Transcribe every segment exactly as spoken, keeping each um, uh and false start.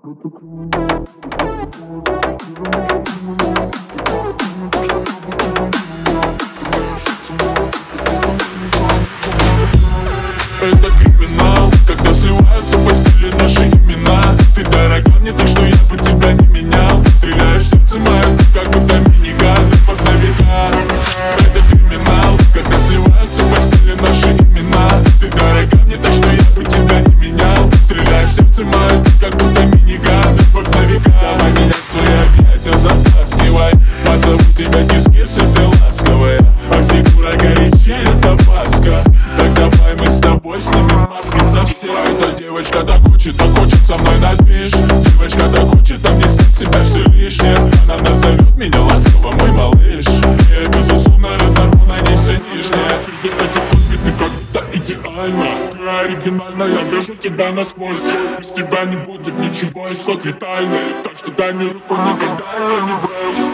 Это криминал, когда сливаются в постели наши имена. Ты дорога мне так, что я бы тебя не менял. Стреляешь в сердце мое, как будто миниган, любовь на века. Это криминал, когда сливаются в постели наши имена. Ты дорога мне так, что я бы тебя не менял. Стреляешь в сердце мое, как будто миниган, любовь на века. Давай меня в свои объятия затаскивай. Позову тебя кис-кис, и ты ласковая, а фигура горячее табаско. Так давай мы с тобой снимем маски совсем. Эта девочка так хочет, так хочет со мной на движ. Девочка так хочет объяснить себя все лишнее. Она назовет меня ласково, мой малыш. Я безусловно разорву на ней все нижнее. Среди этих копий ты как будто идеальна. Ты оригинальна, я вижу тебя насквозь. Без тебя не будет ничего, исход летальный. Так что дай мне руку, никогда не брось.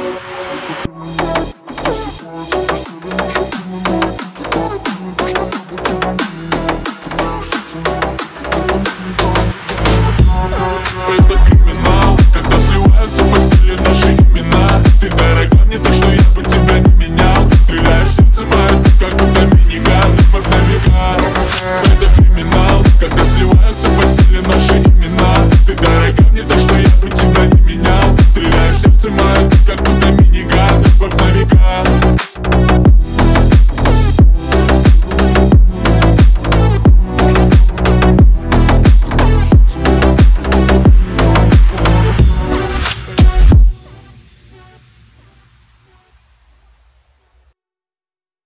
Это криминал, когда сливаются в постели наши имена. Ты дорога мне так, что